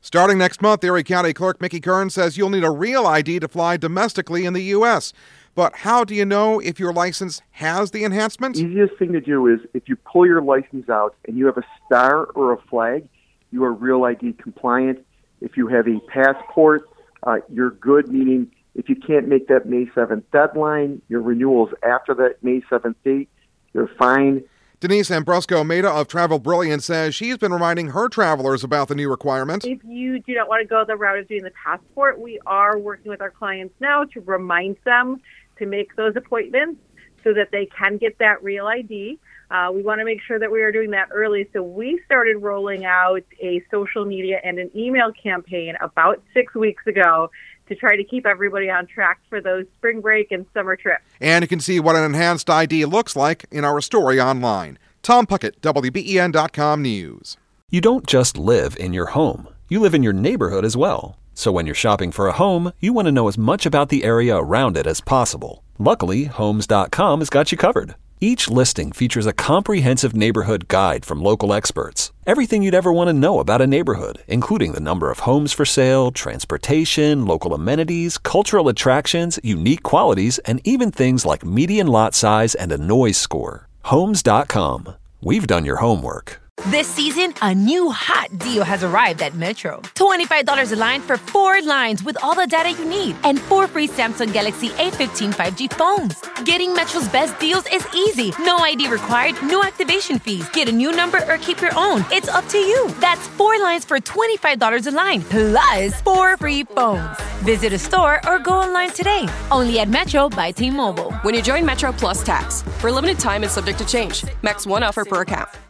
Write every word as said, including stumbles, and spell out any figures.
Starting next month, Erie County Clerk Mickey Kern says you'll need a real I D to fly domestically in the U S But how do you know if your license has the enhancement? Easiest thing to do is if you pull your license out and you have a star or a flag, you are Real I D compliant. If you have a passport, uh, you're good, meaning if you can't make that May seventh deadline, your renewal's after that May seventh date, you're fine. Denise Ambrosco-Maida of Travel Brilliant says she's been reminding her travelers about the new requirement. If you do not want to go the route of doing the passport, we are working with our clients now to remind them to make those appointments so that they can get that Real I D. Uh, we want to make sure that we are doing that early. So we started rolling out a social media and an email campaign about six weeks ago to try to keep everybody on track for those spring break and summer trips. And you can see what an enhanced I D looks like in our story online. Tom Puckett, W B E N dot com News. You don't just live in your home. You live in your neighborhood as well. So when you're shopping for a home, you want to know as much about the area around it as possible. Luckily, Homes dot com has got you covered. Each listing features a comprehensive neighborhood guide from local experts. Everything you'd ever want to know about a neighborhood, including the number of homes for sale, transportation, local amenities, cultural attractions, unique qualities, and even things like median lot size and a noise score. Homes dot com. We've done your homework. This season, a new hot deal has arrived at Metro. twenty-five dollars a line for four lines with all the data you need and four free Samsung Galaxy A fifteen five G phones. Getting Metro's best deals is easy. No I D required, no activation fees. Get a new number or keep your own. It's up to you. That's four lines for twenty-five dollars a line, plus four free phones. Visit a store or go online today. Only at Metro by T-Mobile. When you join Metro Plus Tax. For a limited time and subject to change. Max one offer per account.